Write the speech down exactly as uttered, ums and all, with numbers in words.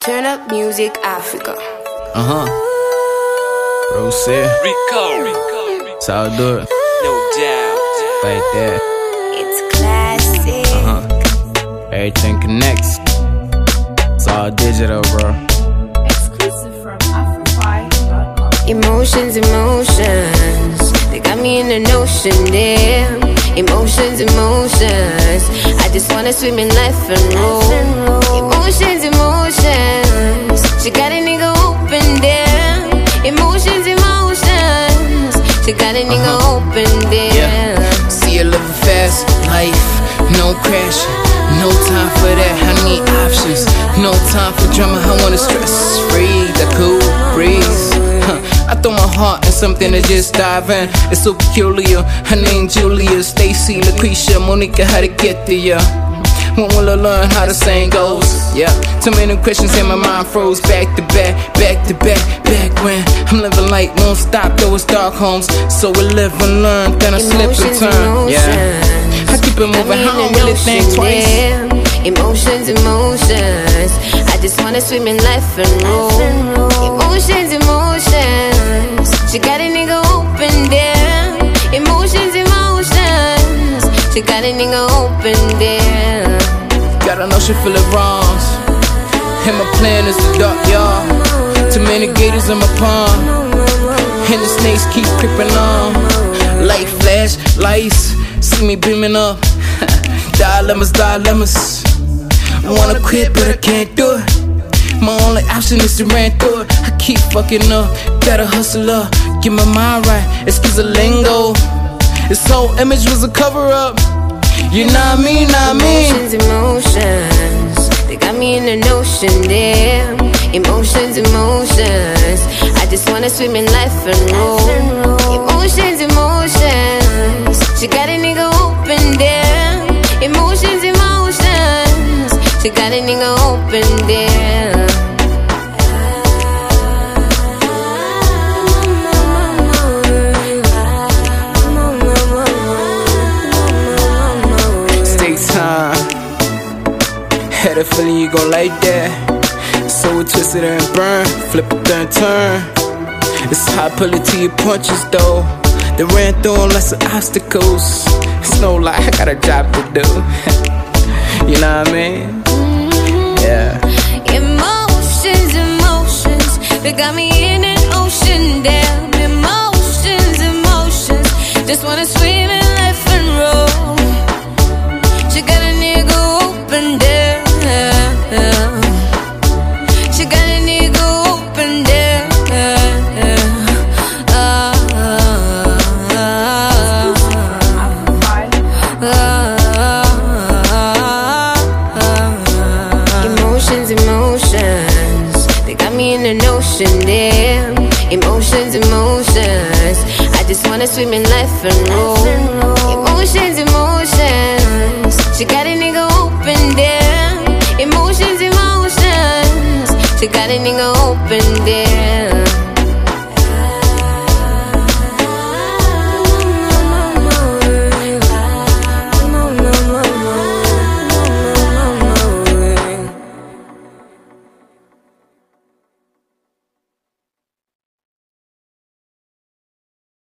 Turn Up Music Africa. Uh huh. Bro said Rico, Rico, that's how I do it. no doubt. Like that. It's classic. Uh huh. Everything connects. It's all digital, bro. Exclusive from Afrophi dot com. Emotions, emotions. They got me in the notion, damn. Emotions, emotions. I just wanna swim in life and roll. Emotions, emotions. She got a nigga open, damn. Emotions, emotions. She got a nigga Uh-huh. open, damn. Yeah. See you living fast life, no crash, no time for that. I need options, no time for drama. I wanna stress free, the cool breeze. Huh. I throw my heart in something to just dive in. It's so peculiar. Her name Julia, Stacy, Lucretia, Monica. How to get there? When will I learn how the saying goes? Yeah, too many questions in my mind froze. Back to back, back to back, back when I'm living like won't stop, though it's dark homes. So we live and learn, then I slip and turn. Yeah, I keep it moving, I don't really think twice. Damn. Emotions, emotions. I just wanna swim in life and roll. Emotions, emotions. She got a nigga open, damn. Emotions, emotions. She got a nigga open, damn. Gotta know she feel it wrongs. And my plan is to duck, y'all. Too many gators in my pond, and the snakes keep creeping on. Light flash, lights, see me beaming up. Dilemmas, dilemmas. I wanna quit, but I can't do it. My only option is to run through it. I keep fucking up, gotta hustle up. Get my mind right, excuse the lingo. This whole image was a cover up. You know what I mean, know what I mean. Emotions, emotions. They got me in the notion, damn. Emotions, emotions. I just wanna swim in life and roll. Emotions, emotions. She got a nigga open, damn. Emotions, emotions. She got a nigga open, damn. Had a feeling you gon' like that. So we twisted and burn, flip it and turn. It's how I pull it to your punches though. They ran through them lots of obstacles. It's no lie, I got a job to do. You know what I mean? Yeah. Emotions, emotions. They got me in an ocean, damn. Emotions, emotions. Just wanna swim in life and roll. She got a nigga open, damn. She got a nigga open there. Emotions, emotions. They got me in the notion, damn. Emotions, emotions. I just wanna swim in life and roll. Emotions, emotions. She got a nigga open, damn. Emotions, emotions. She got a nigga open, damn.